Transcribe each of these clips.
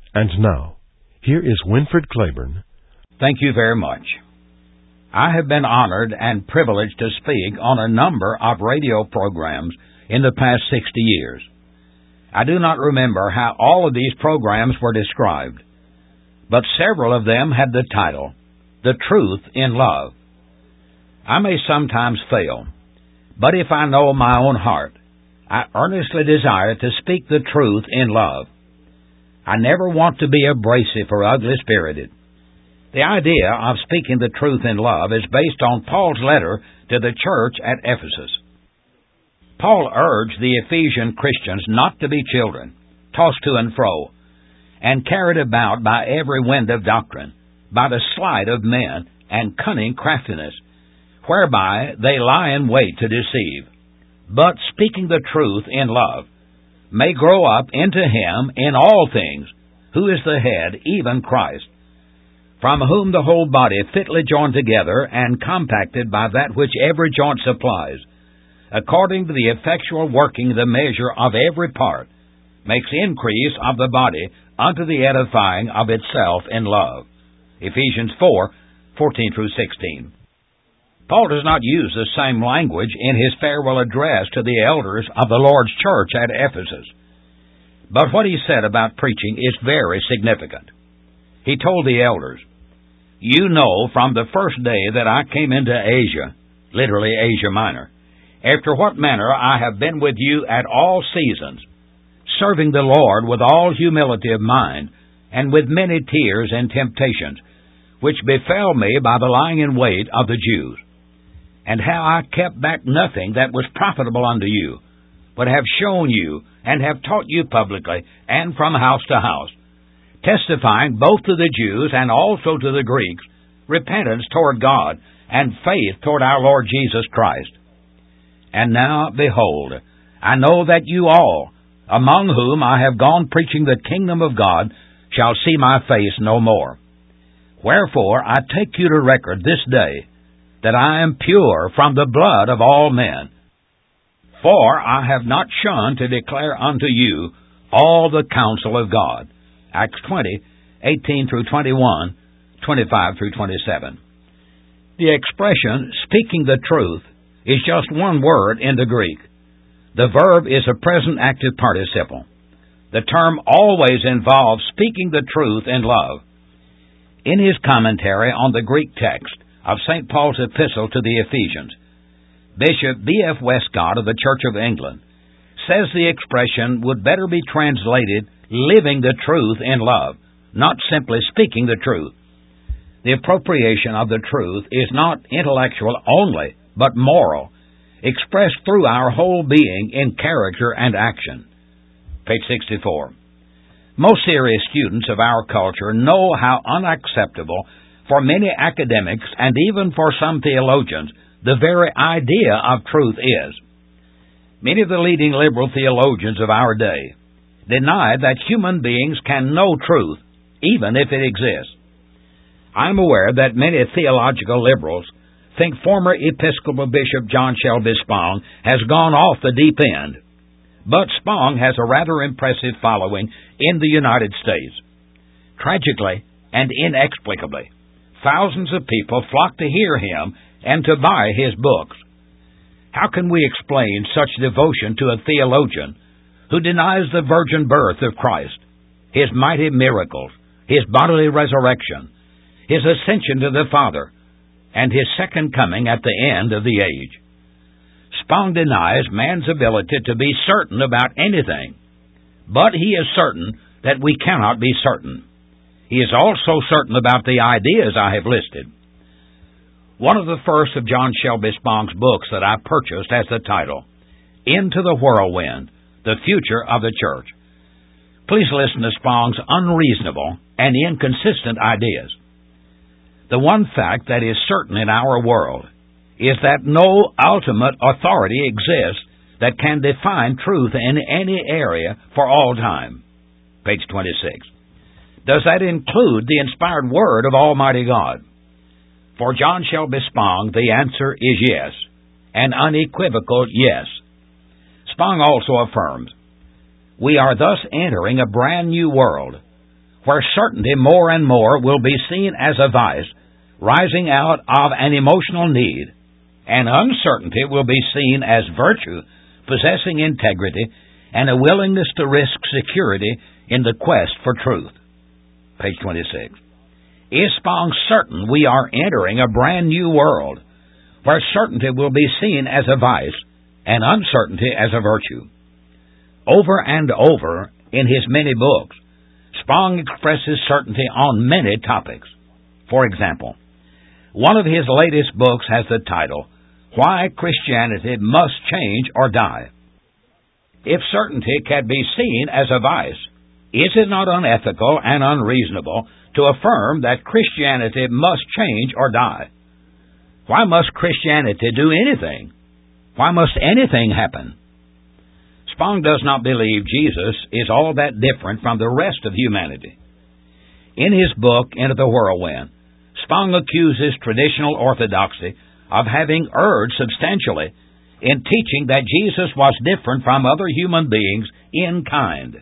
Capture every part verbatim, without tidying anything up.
And now, here is Winfred Claiborne. Thank you very much. I have been honored and privileged to speak on a number of radio programs in the past sixty years. I do not remember how all of these programs were described, but several of them had the title, The Truth in Love. I may sometimes fail, but if I know my own heart, I earnestly desire to speak the truth in love. I never want to be abrasive or ugly-spirited. The idea of speaking the truth in love is based on Paul's letter to the church at Ephesus. Paul urged the Ephesian Christians not to be children, tossed to and fro, and carried about by every wind of doctrine, by the sleight of men and cunning craftiness, whereby they lie in wait to deceive, but speaking the truth in love, may grow up into Him in all things, who is the head, even Christ, from whom the whole body fitly joined together and compacted by that which every joint supplies, according to the effectual working the measure of every part, makes increase of the body unto the edifying of itself in love. Ephesians four, fourteen through sixteen. Paul does not use the same language in his farewell address to the elders of the Lord's church at Ephesus. But what he said about preaching is very significant. He told the elders, "You know from the first day that I came into Asia," literally Asia Minor, "after what manner I have been with you at all seasons, serving the Lord with all humility of mind, and with many tears and temptations, which befell me by the lying in wait of the Jews, and how I kept back nothing that was profitable unto you, but have shown you, and have taught you publicly, and from house to house, testifying both to the Jews and also to the Greeks, repentance toward God, and faith toward our Lord Jesus Christ. And now, behold, I know that you all, among whom I have gone preaching the kingdom of God, shall see my face no more. Wherefore I take you to record this day, that I am pure from the blood of all men. For I have not shunned to declare unto you all the counsel of God." Acts twenty, eighteen through twenty-one, twenty-five through twenty-seven. The expression, speaking the truth, is just one word in the Greek. The verb is a present active participle. The term always involves speaking the truth in love. In his commentary on the Greek text of Saint Paul's epistle to the Ephesians, Bishop B F Westcott of the Church of England says the expression would better be translated living the truth in love, not simply speaking the truth. The appropriation of the truth is not intellectual only, but moral, expressed through our whole being in character and action. Page sixty-four. Most serious students of our culture know how unacceptable for many academics and even for some theologians the very idea of truth is. Many of the leading liberal theologians of our day deny that human beings can know truth, even if it exists. I am aware that many theological liberals think former Episcopal Bishop John Shelby Spong has gone off the deep end, but Spong has a rather impressive following in the United States. Tragically and inexplicably, thousands of people flock to hear him and to buy his books. How can we explain such devotion to a theologian who denies the virgin birth of Christ, His mighty miracles, His bodily resurrection, His ascension to the Father, and His second coming at the end of the age? Spong denies man's ability to be certain about anything, but he is certain that we cannot be certain. He is also certain about the ideas I have listed. One of the first of John Shelby Spong's books that I purchased has the title, Into the Whirlwind, The Future of the Church. Please listen to Spong's unreasonable and inconsistent ideas. The one fact that is certain in our world is that no ultimate authority exists that can define truth in any area for all time. Page twenty-six. Does that include the inspired Word of Almighty God? For John Shelby Spong, the answer is yes, an unequivocal yes. Spong also affirms, we are thus entering a brand new world, where certainty more and more will be seen as a vice, rising out of an emotional need, and uncertainty will be seen as virtue, possessing integrity, and a willingness to risk security in the quest for truth. Page twenty-six. Is Spong certain we are entering a brand new world, where certainty will be seen as a vice, and uncertainty as a virtue? Over and over in his many books, Spong expresses certainty on many topics. For example, one of his latest books has the title, Why Christianity Must Change or Die. If certainty can be seen as a vice, is it not unethical and unreasonable to affirm that Christianity must change or die? Why must Christianity do anything? Why must anything happen? Spong does not believe Jesus is all that different from the rest of humanity. In his book, Into the Whirlwind, Spong accuses traditional orthodoxy of having erred substantially in teaching that Jesus was different from other human beings in kind.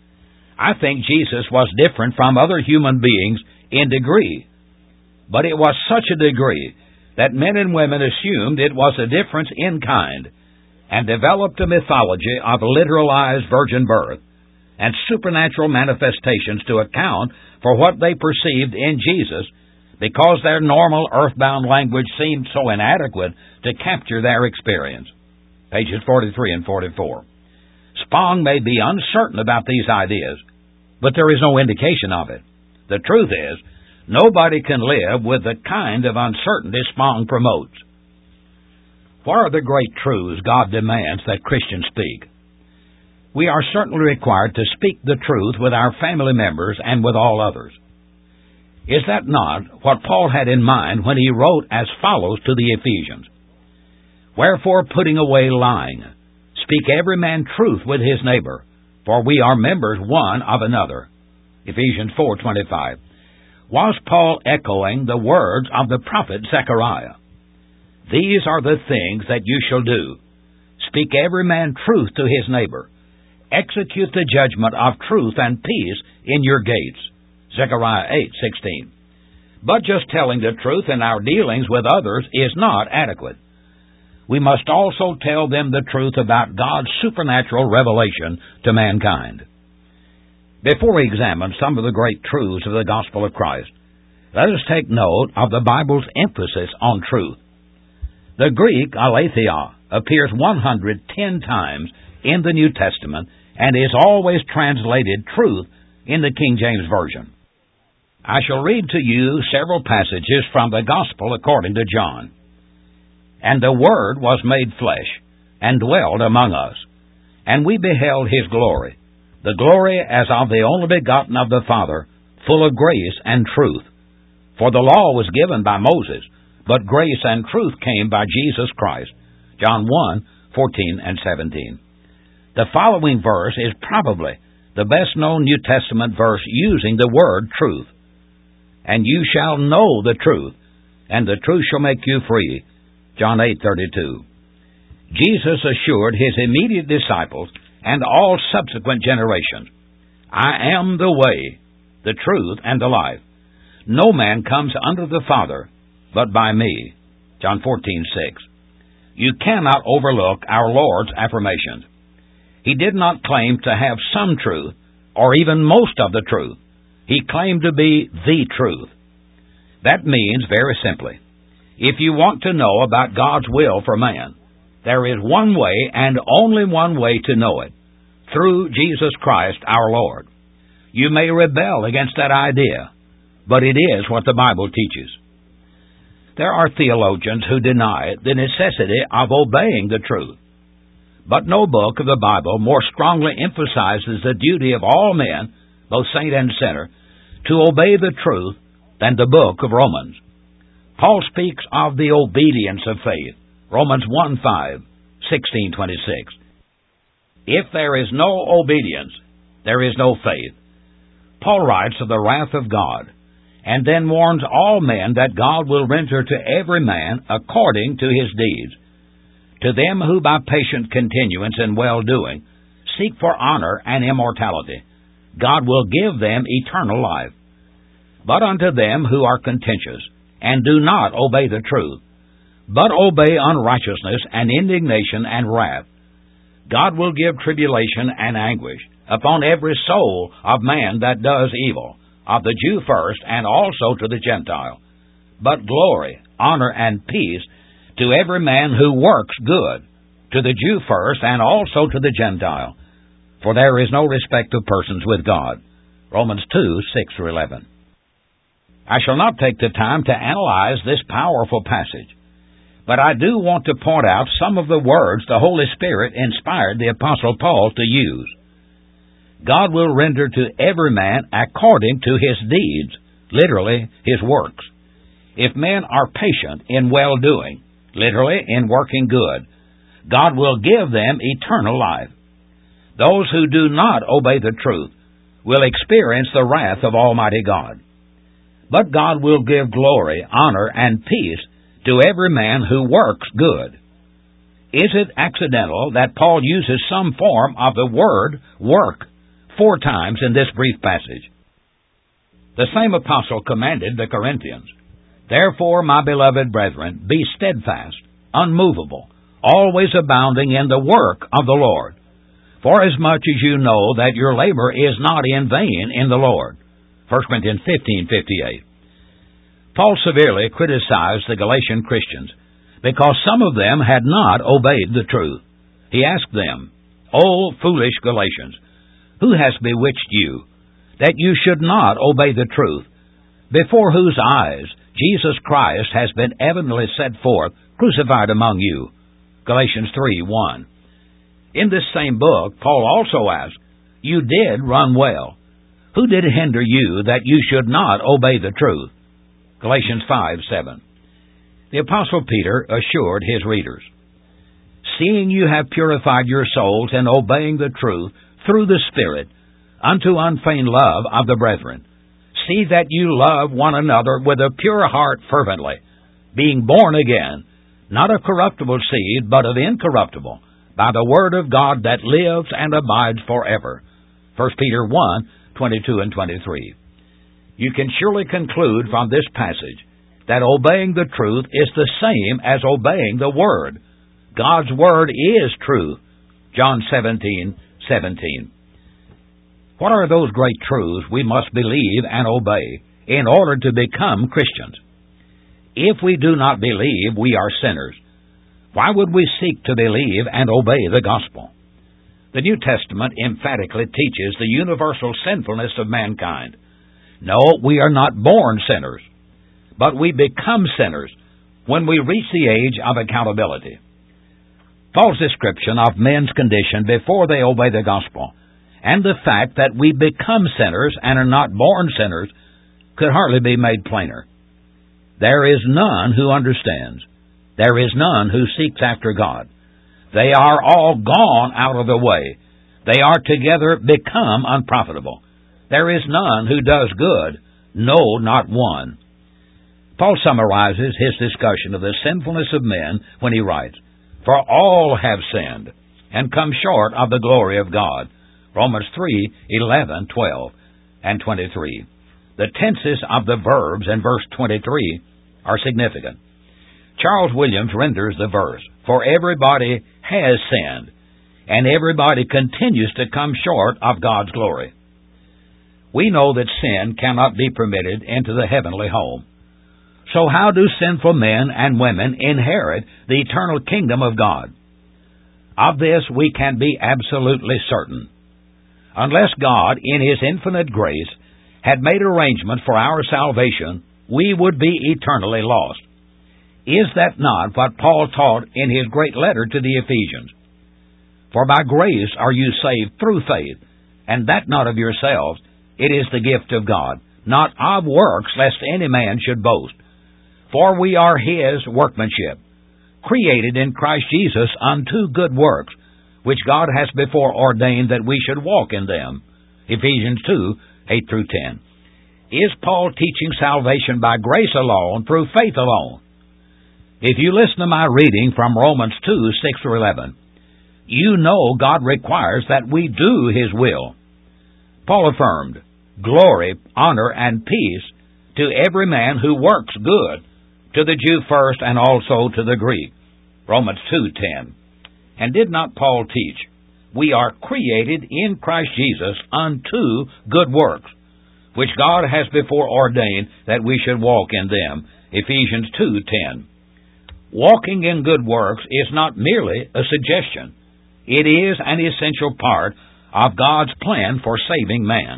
I think Jesus was different from other human beings in degree, but it was such a degree that men and women assumed it was a difference in kind and developed a mythology of literalized virgin birth and supernatural manifestations to account for what they perceived in Jesus, because their normal earthbound language seemed so inadequate to capture their experience. Pages forty-three and forty-four. Spong may be uncertain about these ideas, but there is no indication of it. The truth is, nobody can live with the kind of uncertainty Spong promotes. What are the great truths God demands that Christians speak? We are certainly required to speak the truth with our family members and with all others. Is that not what Paul had in mind when he wrote as follows to the Ephesians? Wherefore, putting away lying, speak every man truth with his neighbor, for we are members one of another. Ephesians four twenty-five. Was Paul echoing the words of the prophet Zechariah? These are the things that you shall do. Speak every man truth to his neighbor. Execute the judgment of truth and peace in your gates. Zechariah eight sixteen. But just telling the truth in our dealings with others is not adequate. We must also tell them the truth about God's supernatural revelation to mankind. Before we examine some of the great truths of the gospel of Christ, let us take note of the Bible's emphasis on truth. The Greek aletheia appears one hundred ten times in the New Testament and is always translated truth in the King James Version. I shall read to you several passages from the Gospel according to John. And the Word was made flesh, and dwelled among us, and we beheld his glory, the glory as of the only begotten of the Father, full of grace and truth. For the law was given by Moses, but grace and truth came by Jesus Christ. John one fourteen and seventeen. The following verse is probably the best-known New Testament verse using the word truth. And you shall know the truth, and the truth shall make you free. John eight thirty-two. Jesus assured his immediate disciples and all subsequent generations, I am the way, the truth, and the life. No man comes unto the Father but by me. John fourteen six. You cannot overlook our Lord's affirmations. He did not claim to have some truth, or even most of the truth. He claimed to be the truth. That means, very simply, if you want to know about God's will for man, there is one way and only one way to know it, through Jesus Christ our Lord. You may rebel against that idea, but it is what the Bible teaches. There are theologians who deny the necessity of obeying the truth. But no book of the Bible more strongly emphasizes the duty of all men, both saint and sinner, to obey the truth than the book of Romans. Paul speaks of the obedience of faith, Romans one five, sixteen twenty-six. If there is no obedience, there is no faith. Paul writes of the wrath of God, and then warns all men that God will render to every man according to his deeds. To them who by patient continuance in well-doing seek for honor and immortality, God will give them eternal life. But unto them who are contentious, and do not obey the truth, but obey unrighteousness and indignation and wrath, God will give tribulation and anguish upon every soul of man that does evil, of the Jew first, and also to the Gentile. But glory, honor, and peace to every man who works good, to the Jew first, and also to the Gentile. For there is no respect of persons with God. Romans two, six through eleven. I shall not take the time to analyze this powerful passage, but I do want to point out some of the words the Holy Spirit inspired the Apostle Paul to use. God will render to every man according to his deeds, literally, his works. If men are patient in well-doing, literally, in working good, God will give them eternal life. Those who do not obey the truth will experience the wrath of Almighty God. But God will give glory, honor, and peace to every man who works good. Is it accidental that Paul uses some form of the word work four times in this brief passage? The same apostle commanded the Corinthians, "Therefore, my beloved brethren, be steadfast, unmovable, always abounding in the work of the Lord, forasmuch as you know that your labor is not in vain in the Lord." First Corinthians fifteen fifty-eight. Paul severely criticized the Galatian Christians because some of them had not obeyed the truth. He asked them, "O foolish Galatians, who has bewitched you, that you should not obey the truth, before whose eyes Jesus Christ has been evidently set forth, crucified among you?" Galatians three one. In this same book, Paul also asked, "You did run well. Who did hinder you that you should not obey the truth?" Galatians five seven. The Apostle Peter assured his readers, "Seeing you have purified your souls in obeying the truth through the Spirit, unto unfeigned love of the brethren, see that you love one another with a pure heart fervently, being born again, not of corruptible seed, but of incorruptible, by the word of God that lives and abides forever." First Peter one twenty-two and twenty-three. You can surely conclude from this passage that obeying the truth is the same as obeying the Word. God's Word is truth. John seventeen seventeen. What are those great truths we must believe and obey in order to become Christians? If we do not believe, we are sinners. Why would we seek to believe and obey the gospel? The New Testament emphatically teaches the universal sinfulness of mankind. No, we are not born sinners, but we become sinners when we reach the age of accountability. Paul's description of men's condition before they obey the gospel, and the fact that we become sinners and are not born sinners, could hardly be made plainer. There is none who understands. There is none who seeks after God. They are all gone out of the way. They are together become unprofitable. There is none who does good, no, not one. Paul summarizes his discussion of the sinfulness of men when he writes, "For all have sinned, and come short of the glory of God." Romans three eleven, twelve, and twenty-three. The tenses of the verbs in verse twenty-three are significant. Charles Williams renders the verse, "For everybody has sinned, and everybody continues to come short of God's glory." We know that sin cannot be permitted into the heavenly home. So how do sinful men and women inherit the eternal kingdom of God? Of this we can be absolutely certain. Unless God, in His infinite grace, had made arrangement for our salvation, we would be eternally lost. Is that not what Paul taught in his great letter to the Ephesians? "For by grace are you saved through faith, and that not of yourselves, it is the gift of God, not of works, lest any man should boast. For we are His workmanship, created in Christ Jesus unto good works, which God has before ordained that we should walk in them." Ephesians two, eight through ten. Is Paul teaching salvation by grace alone, through faith alone? If you listen to my reading from Romans two, six through eleven, you know God requires that we do His will. Paul affirmed, "Glory, honor, and peace to every man who works good, to the Jew first and also to the Greek." Romans two ten. And did not Paul teach, "We are created in Christ Jesus unto good works, which God has before ordained that we should walk in them." Ephesians two ten. Walking in good works is not merely a suggestion. It is an essential part of God's plan for saving man.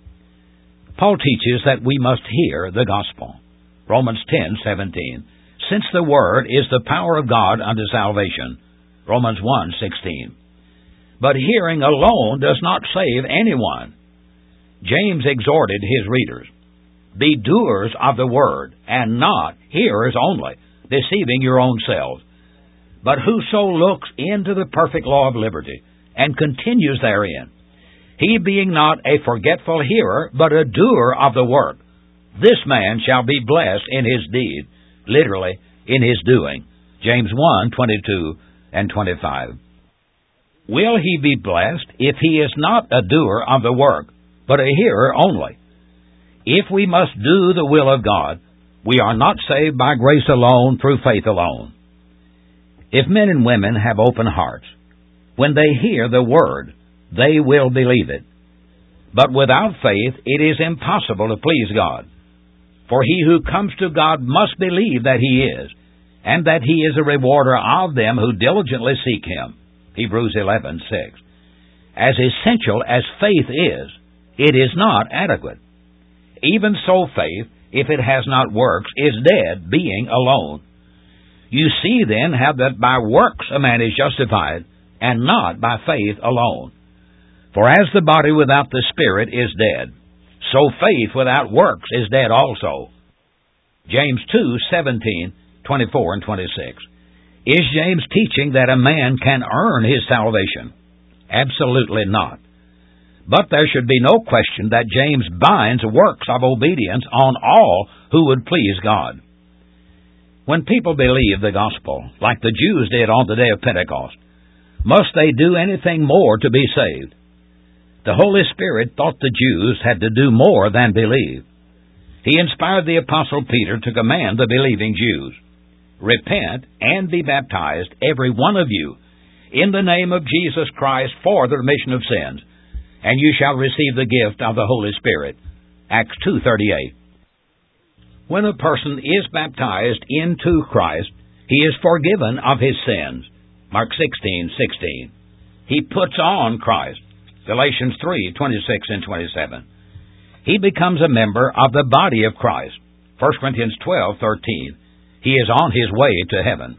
Paul teaches that we must hear the gospel. Romans ten seventeen. Since the word is the power of God unto salvation. Romans one sixteen. But hearing alone does not save anyone. James exhorted his readers, "Be doers of the word, and not hearers only, deceiving your own selves. But whoso looks into the perfect law of liberty, and continues therein, he being not a forgetful hearer, but a doer of the work, this man shall be blessed in his deed," literally, in his doing. James one twenty-two and twenty-five. Will he be blessed if he is not a doer of the work, but a hearer only? If we must do the will of God, we are not saved by grace alone, through faith alone. If men and women have open hearts, when they hear the word, they will believe it. But without faith, it is impossible to please God. For he who comes to God must believe that he is, and that he is a rewarder of them who diligently seek him. Hebrews eleven six. As essential as faith is, it is not adequate. Even so, faith, if it has not works, is dead, being alone. You see then how that by works a man is justified, and not by faith alone. For as the body without the spirit is dead, so faith without works is dead also. James two seventeen, twenty-four and twenty-six. Is James teaching that a man can earn his salvation? Absolutely not. But there should be no question that James binds works of obedience on all who would please God. When people believe the gospel, like the Jews did on the day of Pentecost, must they do anything more to be saved? The Holy Spirit thought the Jews had to do more than believe. He inspired the Apostle Peter to command the believing Jews, "Repent and be baptized, every one of you, in the name of Jesus Christ for the remission of sins, and you shall receive the gift of the Holy Spirit." Acts two thirty-eight. When a person is baptized into Christ, he is forgiven of his sins. Mark sixteen sixteen. He puts on Christ. Galatians three twenty-six and twenty-seven. He becomes a member of the body of Christ. First Corinthians twelve thirteen. He is on his way to heaven.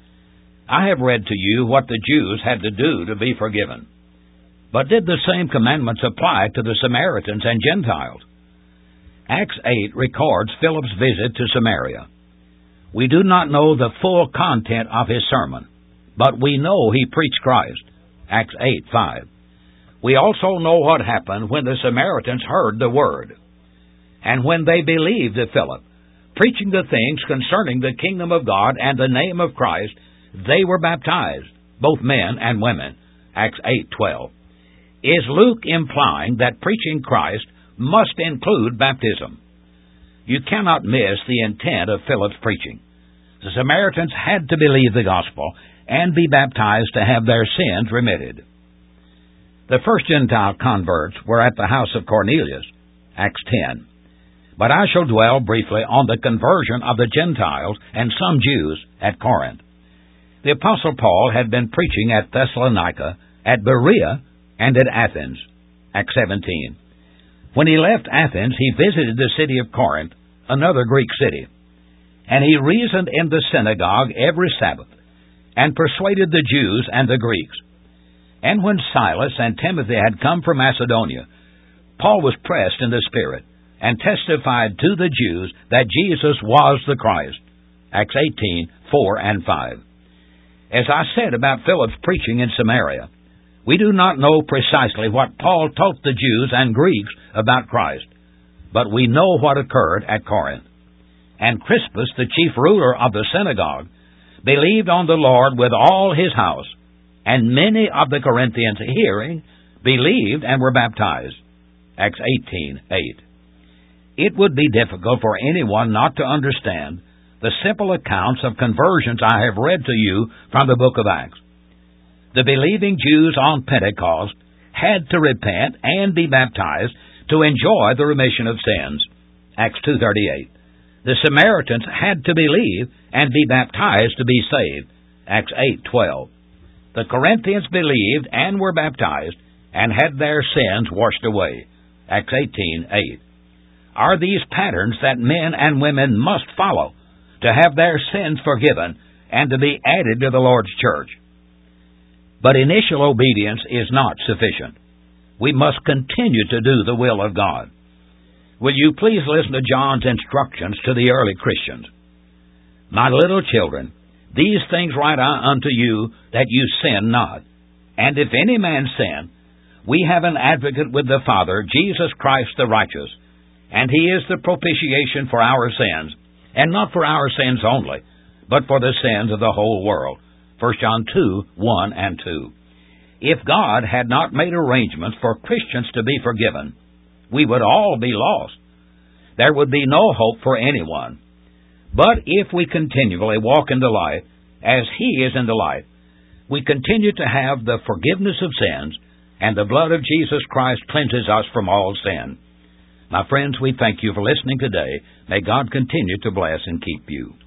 I have read to you what the Jews had to do to be forgiven. But did the same commandments apply to the Samaritans and Gentiles? Acts eight records Philip's visit to Samaria. We do not know the full content of his sermon, but we know he preached Christ. Acts eight five. We also know what happened when the Samaritans heard the word. And when they believed Philip, preaching the things concerning the kingdom of God and the name of Christ, they were baptized, both men and women. Acts eight twelve. Is Luke implying that preaching Christ must include baptism? You cannot miss the intent of Philip's preaching. The Samaritans had to believe the gospel and be baptized to have their sins remitted. The first Gentile converts were at the house of Cornelius, Acts ten. But I shall dwell briefly on the conversion of the Gentiles and some Jews at Corinth. The Apostle Paul had been preaching at Thessalonica, at Berea, and at Athens, Acts seventeen. When he left Athens, he visited the city of Corinth, another Greek city, and he reasoned in the synagogue every Sabbath, and persuaded the Jews and the Greeks. And when Silas and Timothy had come from Macedonia, Paul was pressed in the Spirit, and testified to the Jews that Jesus was the Christ. Acts eighteen four and five. As I said about Philip's preaching in Samaria, we do not know precisely what Paul taught the Jews and Greeks about Christ, but we know what occurred at Corinth. And Crispus, the chief ruler of the synagogue, believed on the Lord with all his house, and many of the Corinthians hearing believed and were baptized. Acts eighteen eight. It would be difficult for anyone not to understand the simple accounts of conversions I have read to you from the book of Acts. The believing Jews on Pentecost had to repent and be baptized to enjoy the remission of sins. Acts two thirty-eight. The Samaritans had to believe and be baptized to be saved. Acts eight twelve. The Corinthians believed and were baptized and had their sins washed away. Acts eighteen eight. Are these patterns that men and women must follow to have their sins forgiven and to be added to the Lord's church? But initial obedience is not sufficient. We must continue to do the will of God. Will you please listen to John's instructions to the early Christians? My little children, these things write I unto you, that you sin not. And if any man sin, we have an advocate with the Father, Jesus Christ the righteous. And he is the propitiation for our sins, and not for our sins only, but for the sins of the whole world. First John two one and two. If God had not made arrangements for Christians to be forgiven, we would all be lost. There would be no hope for anyone. But if we continually walk in the light, as He is in the light, we continue to have the forgiveness of sins, and the blood of Jesus Christ cleanses us from all sin. My friends, we thank you for listening today. May God continue to bless and keep you.